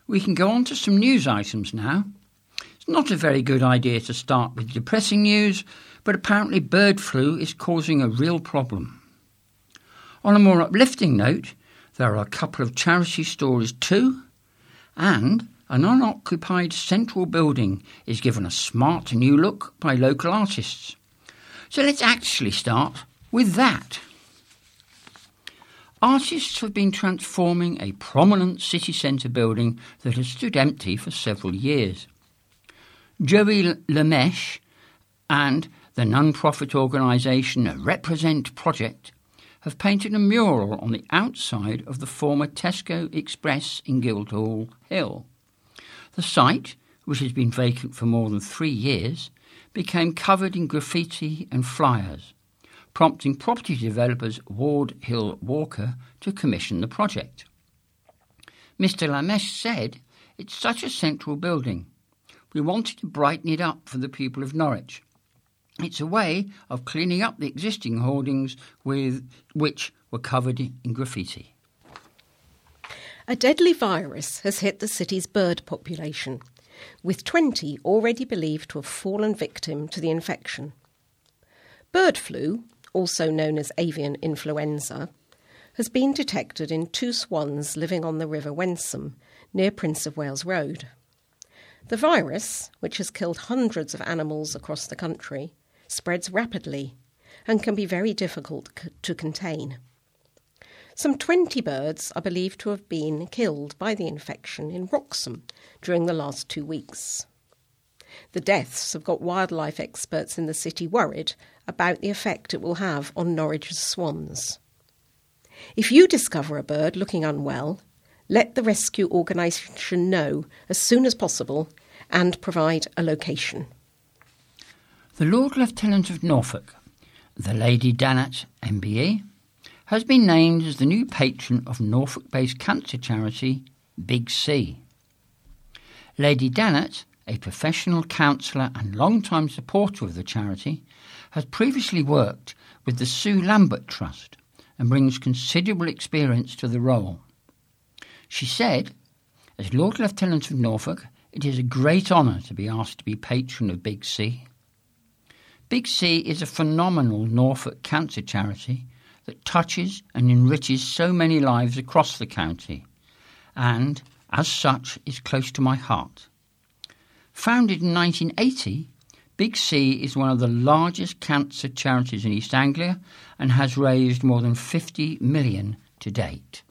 We can go on to some news items now. It's not a very good idea to start with depressing news, but apparently bird flu is causing a real problem. On a more uplifting note, there are a couple of charity stories too, and an unoccupied central building is given a smart new look by local artists. So let's actually start with that. Artists have been transforming a prominent city centre building that has stood empty for several years. Joey Lemeshe and the non-profit organisation Represent Project have painted a mural on the outside of the former Tesco Express in Guildhall Hill. The site, which has been vacant for more than 3 years, became covered in graffiti and flyers, prompting property developers Ward Hill Walker to commission the project. Mr. Lemeshe said, "It's such a central building. We wanted to brighten it up for the people of Norwich. It's a way of cleaning up the existing hoardings which were covered in graffiti." A deadly virus has hit the city's bird population, with 20 already believed to have fallen victim to the infection. Bird flu, also known as avian influenza, has been detected in 2 swans living on the River Wensum near Prince of Wales Road. The virus, which has killed hundreds of animals across the country, spreads rapidly and can be very difficult to contain. Some 20 birds are believed to have been killed by the infection in Wroxham during the last 2 weeks. The deaths have got wildlife experts in the city worried about the effect it will have on Norwich's swans. If you discover a bird looking unwell, let the rescue organisation know as soon as possible and provide a location. The Lord Lieutenant of Norfolk, the Lady Dannatt MBE, has been named as the new patron of Norfolk-based cancer charity Big C. Lady Dannatt, a professional counsellor and long-time supporter of the charity, has previously worked with the Sue Lambert Trust and brings considerable experience to the role. She said, "As Lord Lieutenant of Norfolk, it is a great honour to be asked to be patron of Big C. Big C is a phenomenal Norfolk cancer charity that touches and enriches so many lives across the county, and, as such, is close to my heart. Founded in 1980, Big C is one of the largest cancer charities in East Anglia and has raised more than 50 million to date."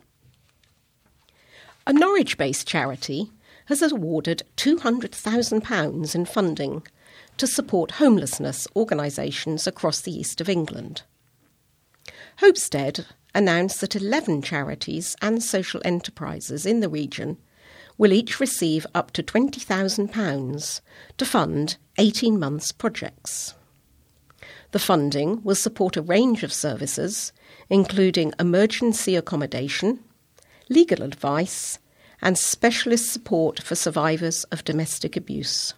A Norwich-based charity has awarded £200,000 in funding to support homelessness organisations across the east of England. Hopestead announced that 11 charities and social enterprises in the region will each receive up to £20,000 to fund 18 months projects. The funding will support a range of services, including emergency accommodation, legal advice, and specialist support for survivors of domestic abuse.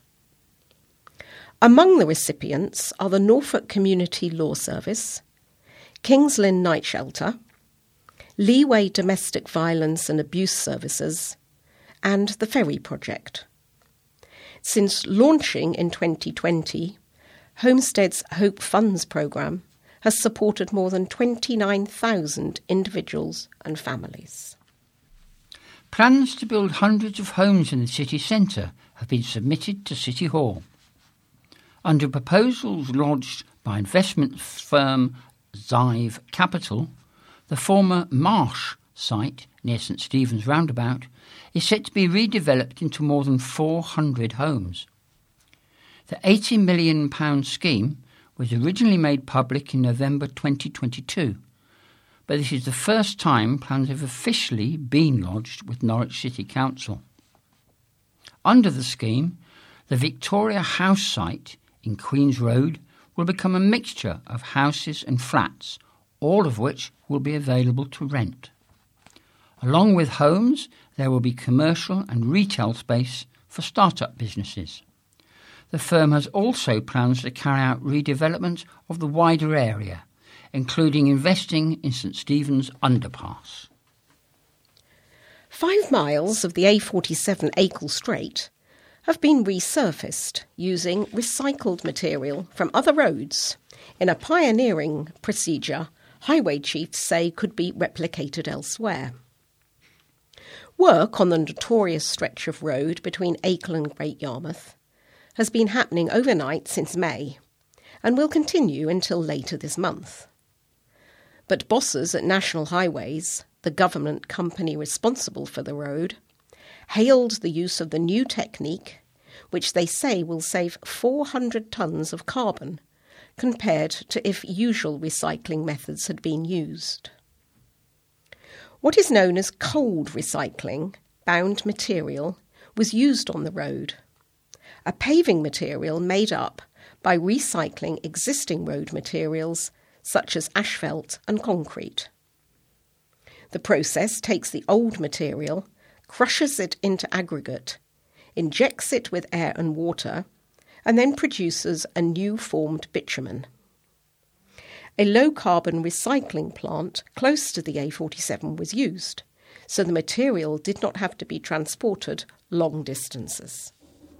Among the recipients are the Norfolk Community Law Service, Kings Lynn Night Shelter, Leeway Domestic Violence and Abuse Services, and the Ferry Project. Since launching in 2020, Homestead's Hope Funds programme has supported more than 29,000 individuals and families. Plans to build hundreds of homes in the city centre have been submitted to City Hall. Under proposals lodged by investment firm Zive Capital, the former Marsh site near St Stephen's Roundabout is set to be redeveloped into more than 400 homes. The £80 million scheme was originally made public in November 2022, but this is the first time plans have officially been lodged with Norwich City Council. Under the scheme, the Victoria House site in Queen's Road will become a mixture of houses and flats, all of which will be available to rent. Along with homes, there will be commercial and retail space for start-up businesses. The firm has also plans to carry out redevelopment of the wider area, including investing in St Stephen's Underpass. 5 miles of the A47 Acle Strait have been resurfaced using recycled material from other roads in a pioneering procedure highway chiefs say could be replicated elsewhere. Work on the notorious stretch of road between Acle and Great Yarmouth has been happening overnight since May and will continue until later this month. But bosses at National Highways, the government company responsible for the road, hailed the use of the new technique, which they say will save 400 tonnes of carbon compared to if usual recycling methods had been used. What is known as cold recycling, bound material, was used on the road, a paving material made up by recycling existing road materials such as asphalt and concrete. The process takes the old material, crushes it into aggregate, injects it with air and water, and then produces a new formed bitumen. A low-carbon recycling plant close to the A47 was used, so the material did not have to be transported long distances.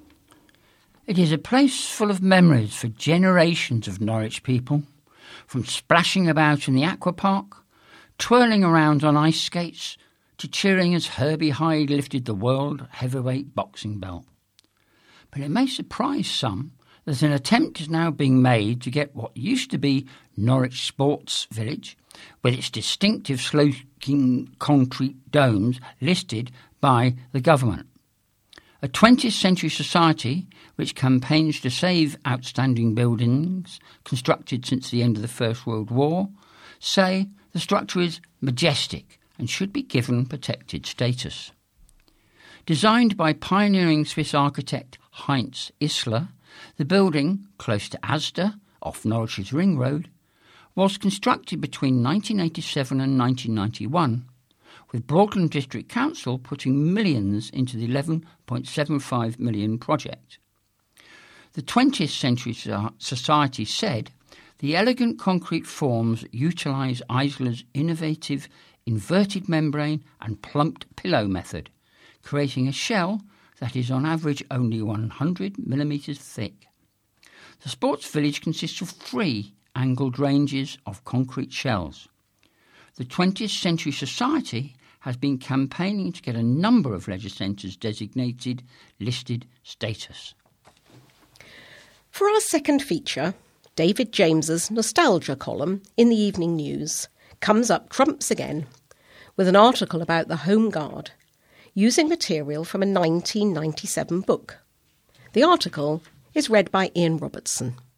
It is a place full of memories for generations of Norwich people, from splashing about in the aqua park, twirling around on ice skates, to cheering as Herbie Hyde lifted the world heavyweight boxing belt. But it may surprise some that an attempt is now being made to get what used to be Norwich Sports Village, with its distinctive sloping concrete domes, listed by the government. A 20th century society which campaigns to save outstanding buildings constructed since the end of the First World War say the structure is majestic and should be given protected status. Designed by pioneering Swiss architect Heinz Isler, the building, close to Asda, off Norwich's Ring Road, was constructed between 1987 and 1991, with Broadland District Council putting millions into the £11.75 million project. The 20th Century Society said the elegant concrete forms utilise Isler's innovative inverted membrane and plumped pillow method, creating a shell that is on average only 100 millimetres thick. The sports village consists of 3 angled ranges of concrete shells. The 20th Century Society has been campaigning to get a number of leisure centres designated listed status. For our second feature, David James's Nostalgia column in the Evening News comes up trumps again with an article about the Home Guard, using material from a 1997 book. The article is read by Ian Robertson.